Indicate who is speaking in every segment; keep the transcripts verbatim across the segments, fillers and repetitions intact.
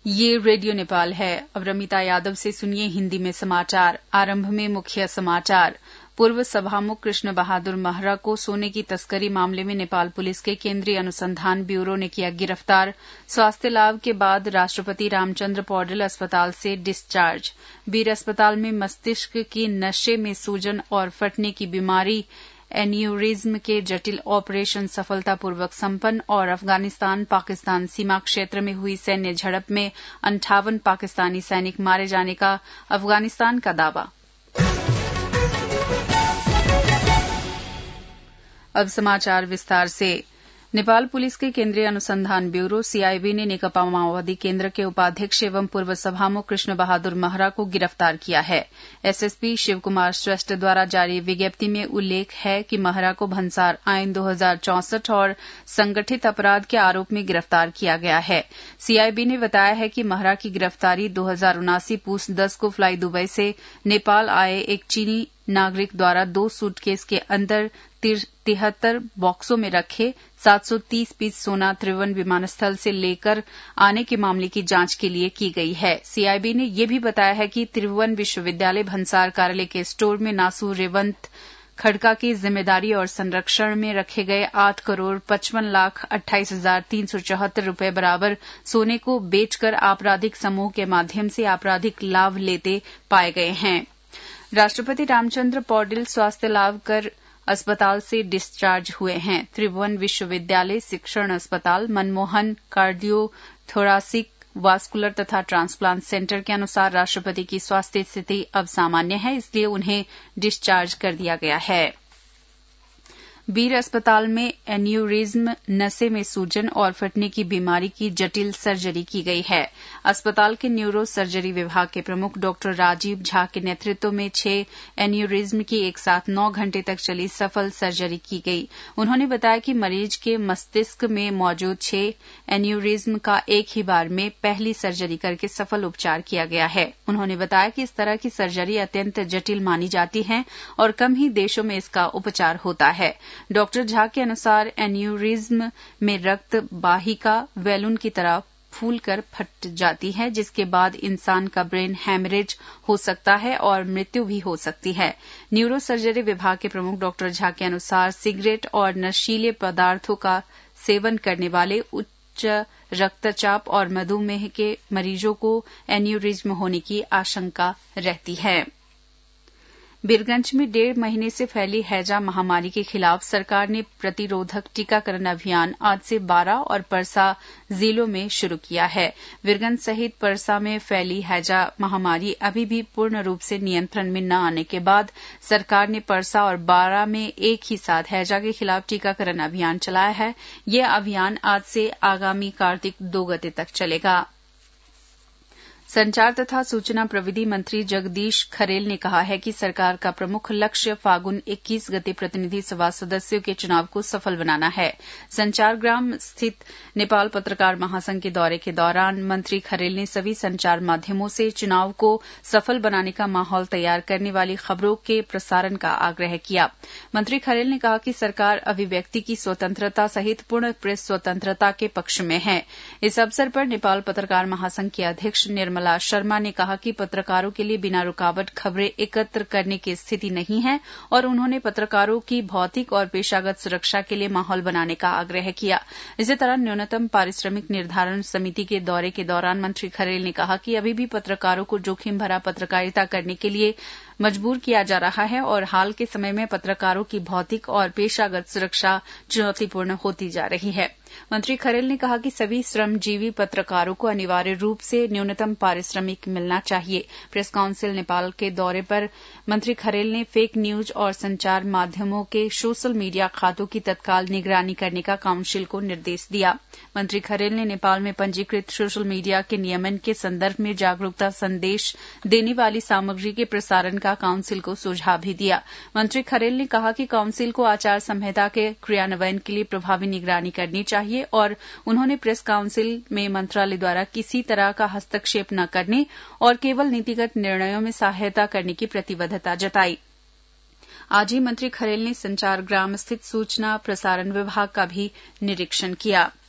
Speaker 1: ये रेडियो नेपाल है। अब रमिता यादव से सुनिए हिंदी में समाचार। आरंभ में मुख्य समाचार। पूर्व सभामुख कृष्ण बहादुर महरा को सोने की तस्करी मामले में नेपाल पुलिस के केंद्रीय अनुसंधान ब्यूरो ने किया गिरफ्तार। स्वास्थ्य लाभ के बाद राष्ट्रपति रामचंद्र पौडेल अस्पताल से डिस्चार्ज। वीर अस्पताल में मस्तिष्क की नशे में सूजन और फटने की बीमारी एन्यूरिज्म के जटिल ऑपरेशन सफलतापूर्वक संपन्न। और अफगानिस्तान पाकिस्तान सीमा क्षेत्र में हुई सैन्य झड़प में अंठावन पाकिस्तानी सैनिक मारे जाने का अफगानिस्तान का दावा। अब समाचार विस्तार से। नेपाल पुलिस के केंद्रीय अनुसंधान ब्यूरो सीआईबी ने नेकपा माओवादी केंद्र के उपाध्यक्ष एवं पूर्व सभामुख कृष्ण बहादुर महरा को गिरफ्तार किया है। एसएसपी शिव कुमार श्रेष्ठ द्वारा जारी विज्ञप्ति में उल्लेख है कि महरा को भंसार आईन दो हजार चौसठ और संगठित अपराध के आरोप में गिरफ्तार किया गया है। सीआईबी ने बताया है कि महरा की गिरफ्तारी दो हजार उनासी पूस दस को फ्लाई दुबई से नेपाल आए एक चीनी नागरिक द्वारा दो सूटकेस के अंदर तिहत्तर बॉक्सों में रखे सात सौ तीस पीस सोना त्रिभुवन विमानस्थल से लेकर आने के मामले की जांच के लिए की गई है। सीआईबी ने यह भी बताया है कि त्रिभुवन विश्वविद्यालय भंसार कार्यालय के स्टोर में नासू रेवंत खड़का की जिम्मेदारी और संरक्षण में रखे गए आठ करोड़ पचपन लाख अट्ठाईस हजार तीन सौ चौहत्तर रूपये बराबर सोने को बेचकर आपराधिक समूह के माध्यम से आपराधिक लाभ लेते पाए गए हैं। राष्ट्रपति रामचंद्र पौडेल स्वास्थ्य लाभ कर अस्पताल से डिस्चार्ज हुए हैं। त्रिभुवन विश्वविद्यालय शिक्षण अस्पताल मनमोहन कार्डियो थोरासिक वास्कुलर तथा ट्रांसप्लांट सेंटर के अनुसार राष्ट्रपति की स्वास्थ्य स्थिति अब सामान्य है, इसलिए उन्हें डिस्चार्ज कर दिया गया है। वीर अस्पताल में एन्यूरिज्म नशे में सूजन और फटने की बीमारी की जटिल सर्जरी की गई है। अस्पताल के न्यूरो सर्जरी विभाग के प्रमुख डॉक्टर राजीव झा के नेतृत्व में छह एन्यूरिज्म की एक साथ नौ घंटे तक चली सफल सर्जरी की गई। उन्होंने बताया कि मरीज के मस्तिष्क में मौजूद छह एन्यूरिज्म का एक ही बार में पहली सर्जरी करके सफल उपचार किया गया है। उन्होंने बताया कि इस तरह की सर्जरी अत्यंत जटिल मानी जाती है और कम ही देशों में इसका उपचार होता है। डॉक्टर झा के अनुसार एन्यूरिज्म में रक्त वाहिका बैलून की तरह फूलकर फट जाती है, जिसके बाद इंसान का ब्रेन हैमरेज हो सकता है और मृत्यु भी हो सकती है। न्यूरो सर्जरी विभाग के प्रमुख डॉक्टर झा के अनुसार सिगरेट और नशीले पदार्थों का सेवन करने वाले उच्च रक्तचाप और मधुमेह के मरीजों को एन्यूरिज्म होने की आशंका रहती है। बीरगंज में डेढ़ महीने से फैली हैजा महामारी के खिलाफ सरकार ने प्रतिरोधक टीकाकरण अभियान आज से बारां और परसा जिलों में शुरू किया है। बीरगंज सहित परसा में फैली हैजा महामारी अभी भी पूर्ण रूप से नियंत्रण में न आने के बाद सरकार ने परसा और बारां में एक ही साथ हैजा के खिलाफ टीकाकरण अभियान चलाया है। यह अभियान आज से आगामी कार्तिक दो गते तक चलेगा। संचार तथा सूचना प्रविधि मंत्री जगदीश खरेल ने कहा है कि सरकार का प्रमुख लक्ष्य फागुन इक्कीस गते प्रतिनिधि सभा सदस्यों के चुनाव को सफल बनाना है। संचार ग्राम स्थित नेपाल पत्रकार महासंघ के दौरे के दौरान मंत्री खरेल ने सभी संचार माध्यमों से चुनाव को सफल बनाने का माहौल तैयार करने वाली खबरों के प्रसारण का आग्रह किया। मंत्री खरेल ने कहा कि सरकार अभिव्यक्ति की स्वतंत्रता सहित पूर्ण प्रेस स्वतंत्रता के पक्ष में है। इस अवसर पर नेपाल पत्रकार महासंघ के अध्यक्ष निर्मला शर्मा ने कहा कि पत्रकारों के लिए बिना रुकावट खबरें एकत्र करने की स्थिति नहीं है और उन्होंने पत्रकारों की भौतिक और पेशागत सुरक्षा के लिए माहौल बनाने का आग्रह किया। इसी तरह न्यूनतम पारिश्रमिक निर्धारण समिति के दौरे के दौरान मंत्री खरेल ने कहा कि अभी भी पत्रकारों को जोखिम भरा पत्रकारिता करने के लिए मजबूर किया जा रहा है और हाल के समय में पत्रकारों की भौतिक और पेशागत सुरक्षा चुनौतीपूर्ण होती जा रही है। मंत्री खरेल ने कहा कि सभी श्रमजीवी पत्रकारों को अनिवार्य रूप से न्यूनतम पारिश्रमिक मिलना चाहिए। प्रेस काउंसिल नेपाल के दौरे पर मंत्री खरेल ने फेक न्यूज और संचार माध्यमों के सोशल मीडिया खातों की तत्काल निगरानी करने का काउंसिल को निर्देश दिया। मंत्री खरेल ने नेपाल में पंजीकृत सोशल मीडिया के नियमन के संदर्भ में जागरूकता संदेश देने वाली सामग्री के प्रसारण का काउंसिल को सुझाव भी दिया। मंत्री खरेल ने कहा कि काउंसिल को आचार संहिता के क्रियान्वयन के लिए प्रभावी निगरानी करनी चाहिए और उन्होंने प्रेस काउंसिल में मंत्रालय द्वारा किसी तरह का हस्तक्षेप न करने और केवल नीतिगत निर्णयों में सहायता करने की प्रतिबद्धता जताई। आज ही मंत्री खरेल ने संचार ग्राम स्थित सूचना प्रसारण विभाग का भी निरीक्षण किया।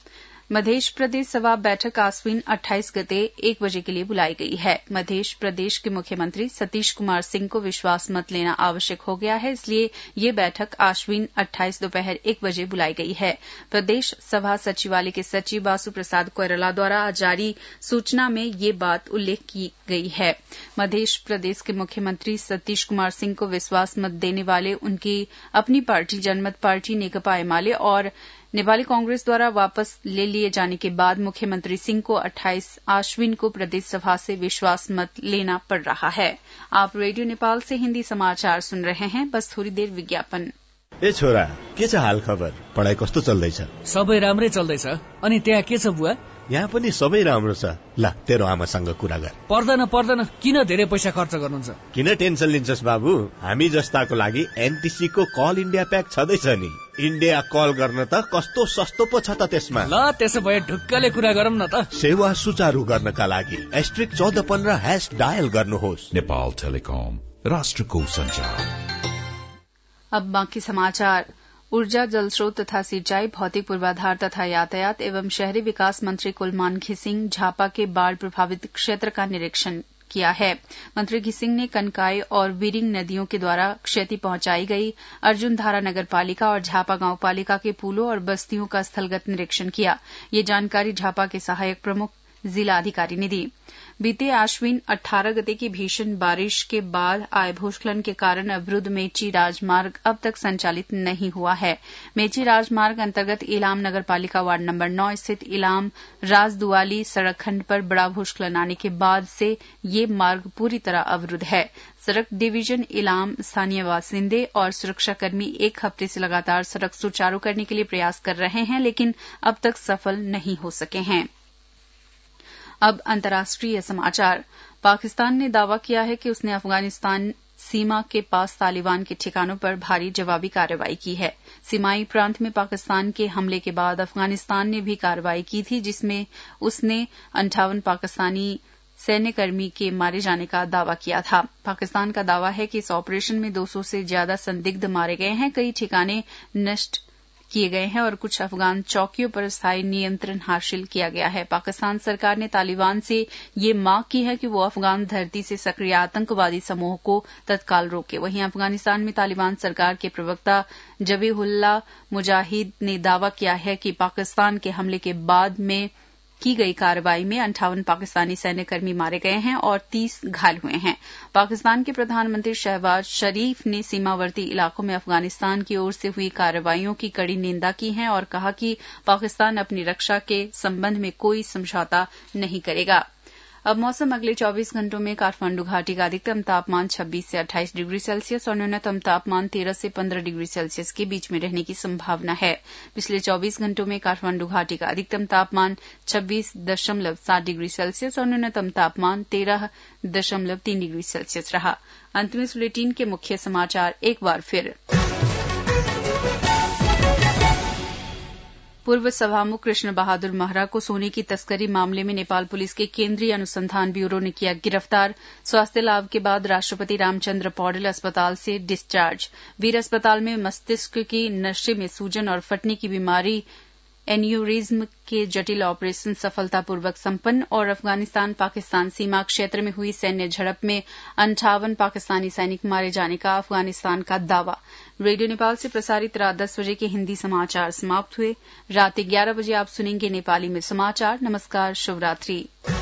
Speaker 1: मध्य प्रदेश सभा बैठक आश्विन अट्ठाईस गते एक बजे के लिए बुलाई गई है। मध्य प्रदेश के मुख्यमंत्री सतीश कुमार सिंह को विश्वास मत लेना आवश्यक हो गया है, इसलिए ये बैठक आश्विन अट्ठाईस दोपहर एक बजे बुलाई गई है। प्रदेश सभा सचिवालय के सचिव बासु प्रसाद कोइराला द्वारा जारी सूचना में ये बात उल्लेख की गई है। मध्य प्रदेश के मुख्यमंत्री सतीश कुमार सिंह को विश्वास मत देने वाले उनकी अपनी पार्टी जनमत पार्टी नेकपा एमाले और नेपाली कांग्रेस द्वारा वापस ले लिए जाने के बाद मुख्यमंत्री सिंह को अट्ठाईस आश्विन को प्रदेश सभा से विश्वास मत लेना पड़ रहा है। आप रेडियो नेपाल से हिन्दी समाचार सुन रहे हैं। बस थोड़ी देर विज्ञापन।
Speaker 2: ए छोरा, के छ हाल खबर? पढाइ कस्तो चल्दैछ?
Speaker 3: सबै राम्रै चल्दैछ। अनि त्यहाँ के छ बुवा?
Speaker 2: यहाँ पनि सबै राम्रो छ। ल, तेरो आमासँग कुरा गर।
Speaker 3: पर्दैन पर्दैन, किन धेरै पैसा खर्च गर्नुहुन्छ?
Speaker 2: किन टेन्सन लिन्छस् बाबु? हामी जस्ताको लागि एनटीसी को कल इन्डिया प्याक छँदैछ नि। इन्डिया कल गर्न त कस्तो सस्तो पो छ त त्यसमा।
Speaker 3: ल, त्यसो भए ढुक्कले कुरा गरौँ न त।
Speaker 2: सेवा सुचारू गर्नका लागि एस्ट्रिक चौध पन्ध्र हैश डायल गर्नुहोस्।
Speaker 4: नेपाल टेलिकम, राष्ट्रको संचार।
Speaker 1: अब बाकी समाचार। ऊर्जा, जलस्रोत तथा सिंचाई, भौतिक पूर्वाधार तथा यातायात एवं शहरी विकास मंत्री कुलमान घिसिंग झापा के बाढ़ प्रभावित क्षेत्र का निरीक्षण किया है। मंत्री घिसिंग ने कनकाई और विरिंग नदियों के द्वारा क्षति पहुंचाई गई अर्जुनधारा नगर पालिका और झापा गांव पालिका के पुलों और बस्तियों का स्थलगत निरीक्षण किया। ये जानकारी झापा के सहायक प्रमुख जिला अधिकारी ने दी। बीते आश्विन अठारह गते की भीषण बारिश के बाद आए भूस्खलन के कारण अवरुद्ध मेची राजमार्ग अब तक संचालित नहीं हुआ है। मेची राजमार्ग अंतर्गत इलाम नगर पालिका वार्ड नंबर नौ स्थित इलाम राजदुआली सड़क खंड पर बड़ा भूस्खलन आने के बाद से ये मार्ग पूरी तरह अवरुद्ध है। सड़क डिवीजन इलाम, स्थानीय बासिंदे और सुरक्षाकर्मी एक हफ्ते से लगातार सड़क सुचारू करने के लिए प्रयास कर रहे हैं, लेकिन अब तक सफल नहीं हो सके हैं। अब अंतर्राष्ट्रीय समाचार। पाकिस्तान ने दावा किया है कि उसने अफगानिस्तान सीमा के पास तालिबान के ठिकानों पर भारी जवाबी कार्रवाई की है। सीमाई प्रांत में पाकिस्तान के हमले के बाद अफगानिस्तान ने भी कार्रवाई की थी, जिसमें उसने अंठावन पाकिस्तानी सैन्यकर्मी के मारे जाने का दावा किया था। पाकिस्तान का दावा है कि इस ऑपरेशन में दो सौ से ज्यादा संदिग्ध मारे गए हैं, कई ठिकाने नष्ट किए गए हैं और कुछ अफगान चौकियों पर स्थायी नियंत्रण हासिल किया गया है। पाकिस्तान सरकार ने तालिबान से ये मांग की है कि वो अफगान धरती से सक्रिय आतंकवादी समूह को तत्काल रोके। वहीं अफगानिस्तान में तालिबान सरकार के प्रवक्ता जबीहुल्लाह मुजाहिद ने दावा किया है कि पाकिस्तान के हमले के बाद में की गई कार्रवाई में अंठावन पाकिस्तानी सैन्यकर्मी मारे गए हैं और तीस घायल हुए हैं। पाकिस्तान के प्रधानमंत्री शहबाज शरीफ ने सीमावर्ती इलाकों में अफगानिस्तान की ओर से हुई कार्रवाइयों की कड़ी निंदा की है और कहा कि पाकिस्तान अपनी रक्षा के संबंध में कोई समझौता नहीं करेगा। अब मौसम। अगले चौबीस घंटों में काठमांडू घाटी का अधिकतम तापमान छब्बीस से अट्ठाईस डिग्री सेल्सियस और न्यूनतम तापमान तेरह से पंद्रह डिग्री सेल्सियस के बीच में रहने की संभावना है। पिछले चौबीस घंटों में काठमांडू घाटी का अधिकतम तापमान छब्बीस दशमलव सात डिग्री सेल्सियस और न्यूनतम तापमान तेरह दशमलव तीन डिग्री सेल्सियस रहा। अंत में बुलेटिन के मुख्य समाचार एक बार फिर। पूर्व सभामुख कृष्ण बहादुर महरा को सोने की तस्करी मामले में नेपाल पुलिस के केंद्रीय अनुसंधान ब्यूरो ने किया गिरफ्तार। स्वास्थ्य लाभ के बाद राष्ट्रपति रामचंद्र पौडेल अस्पताल से डिस्चार्ज। वीर अस्पताल में मस्तिष्क की नशे में सूजन और फटने की बीमारी एन्यूरिज्म के जटिल ऑपरेशन सफलतापूर्वक संपन्न। और अफगानिस्तान पाकिस्तान सीमा क्षेत्र में हुई सैन्य झड़प में अंठावन पाकिस्तानी सैनिक मारे जाने का अफगानिस्तान का दावा। रेडियो नेपाल से प्रसारित रात दस बजे के हिंदी समाचार समाप्त हुए। रात ग्यारह बजे आप सुनेंगे नेपाली में समाचार। नमस्कार, शुभ रात्रि।